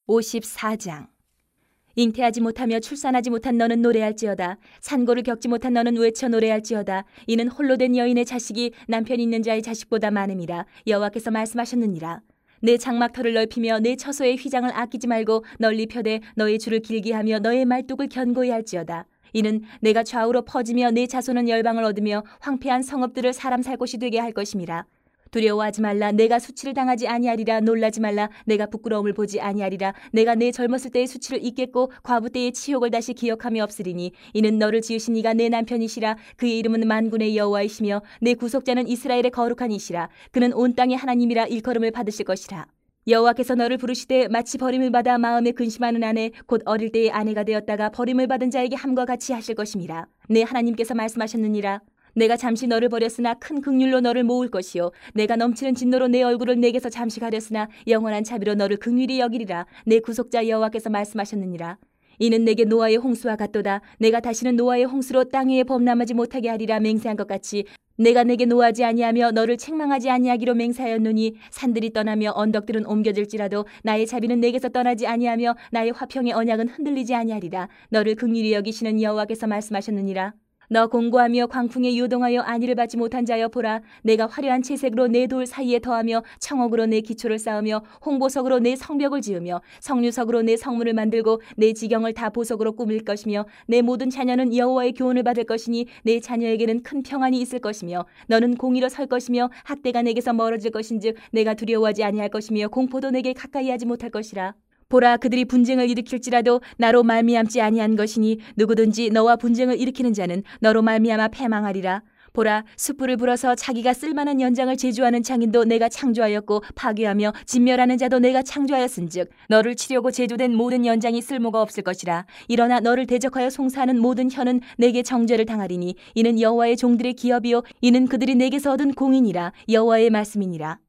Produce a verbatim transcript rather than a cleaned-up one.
오십사 장. 잉태하지 못하며 출산하지 못한 너는 노래할지어다. 산고를 겪지 못한 너는 외쳐 노래할지어다. 이는 홀로 된 여인의 자식이 남편 있는 자의 자식보다 많음이라. 여호와께서 말씀하셨느니라. 내 장막터를 넓히며 내 처소의 휘장을 아끼지 말고 널리 펴되 너의 줄을 길게 하며 너의 말뚝을 견고히 할지어다. 이는 내가 좌우로 퍼지며 내 자손은 열방을 얻으며 황폐한 성읍들을 사람 살 곳이 되게 할 것임이라. 두려워하지 말라. 내가 수치를 당하지 아니하리라. 놀라지 말라. 내가 부끄러움을 보지 아니하리라. 내가 내 젊었을 때의 수치를 잊겠고 과부 때의 치욕을 다시 기억함이 없으리니 이는 너를 지으신 이가 내 남편이시라. 그의 이름은 만군의 여호와이시며 내 구속자는 이스라엘의 거룩한 이시라. 그는 온 땅의 하나님이라 일컬음을 받으실 것이라. 여호와께서 너를 부르시되 마치 버림을 받아 마음에 근심하는 아내 곧 어릴 때의 아내가 되었다가 버림을 받은 자에게 함과 같이 하실 것임이라. 내 하나님께서 말씀하셨느니라. 내가 잠시 너를 버렸으나 큰 긍휼로 너를 모을 것이요 내가 넘치는 진노로 내 얼굴을 내게서 잠시 가렸으나 영원한 자비로 너를 긍휼히 여기리라. 내 구속자 여호와께서 말씀하셨느니라. 이는 내게 노아의 홍수와 같도다. 내가 다시는 노아의 홍수로 땅 위에 범람하지 못하게 하리라 맹세한 것 같이 내가 내게 노하지 아니하며 너를 책망하지 아니하기로 맹세하였노니 산들이 떠나며 언덕들은 옮겨질지라도 나의 자비는 내게서 떠나지 아니하며 나의 화평의 언약은 흔들리지 아니하리라. 너를 긍휼히 여기시는 여호와께서 말씀하셨느니라. 너 공고하며 광풍에 요동하여 안위를 받지 못한 자여 보라. 내가 화려한 채색으로 내 돌 사이에 더하며 청옥으로 내 기초를 쌓으며 홍보석으로 내 성벽을 지으며 석류석으로 내 성문을 만들고 내 지경을 다 보석으로 꾸밀 것이며 내 모든 자녀는 여호와의 교훈을 받을 것이니 내 자녀에게는 큰 평안이 있을 것이며 너는 공의로 설 것이며 학대가 내게서 멀어질 것인즉 내가 두려워하지 아니할 것이며 공포도 내게 가까이 하지 못할 것이라. 보라, 그들이 분쟁을 일으킬지라도 나로 말미암지 아니한 것이니 누구든지 너와 분쟁을 일으키는 자는 너로 말미암아 패망하리라. 보라, 숯불을 불어서 자기가 쓸만한 연장을 제주하는 창인도 내가 창조하였고 파괴하며 진멸하는 자도 내가 창조하였은즉 너를 치려고 제조된 모든 연장이 쓸모가 없을 것이라. 일어나 너를 대적하여 송사하는 모든 혀는 내게 정죄를 당하리니 이는 여호와의 종들의 기업이요 이는 그들이 내게서 얻은 공인이라. 여호와의 말씀이니라.